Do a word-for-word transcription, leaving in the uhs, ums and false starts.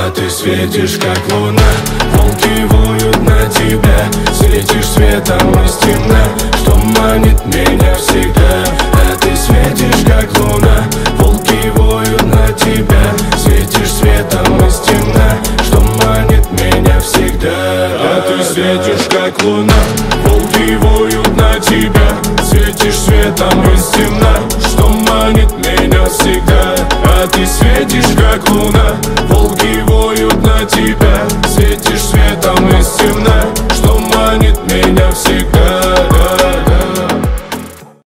А ты светишь, как луна, волки воют на тебя. Светишь светом из темна, что манит меня всегда. А ты светишь, как луна, волки воют на тебя. Светишь светом из темна, что манит меня всегда. А ты светишь, как луна, волки воют на тебя. Светишь светом из темна, что манит меня всегда. А ты светишь, как луна, волки воют на тебя. Светишь светом из темна, что манит меня всегда.